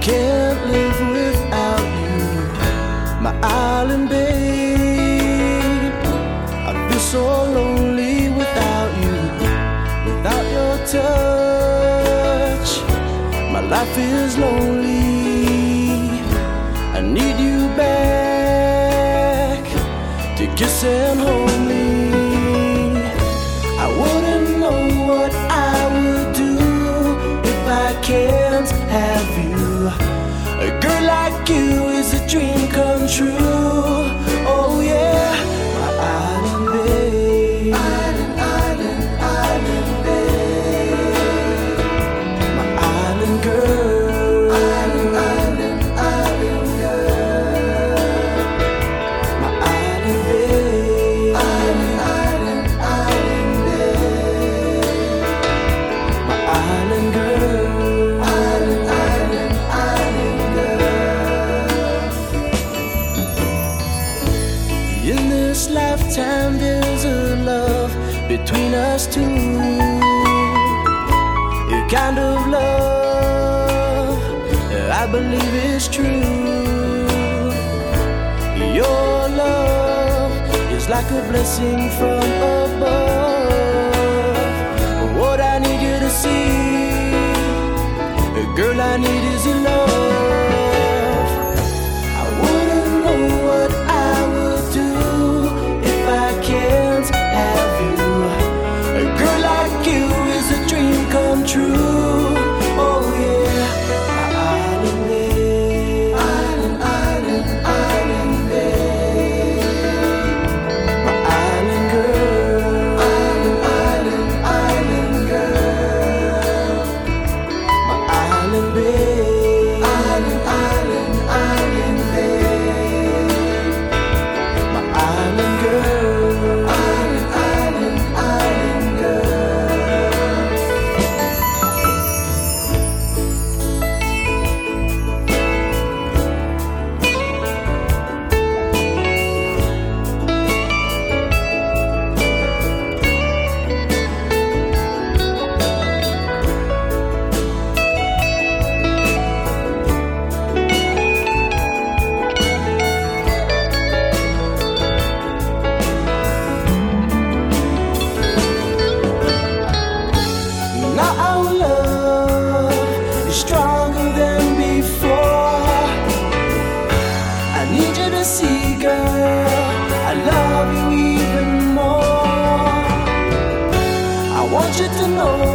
can't live without you, my island babe. I feel so lonely without you, without your touch. My life is lonely. I need you back to kiss and hold me. I wouldn't know what I would do if I can't have you. A girl like you is a dream come true. Oh yeah, my island babe. Island, island, island babe. My island girl. Island, island, island girl. My island babe. Island, island, island babe. My island girl. Island, island, island girl. In this lifetime there's a love between us two, a kind of love I believe is true. Your love is like a blessing from above. What I need you to see, girl, I need is your love. I wouldn't know what I would do if I can't have you. A girl like you is a dream come true. Oh yeah, my island babe. Island, island, island babe. My island girl. Island, island, island girl. My island babe. Island, island, island babe. My island girl. Island, island, island girl. Now our love is stronger than before. I need you to see, girl, I love you even more. I want you to know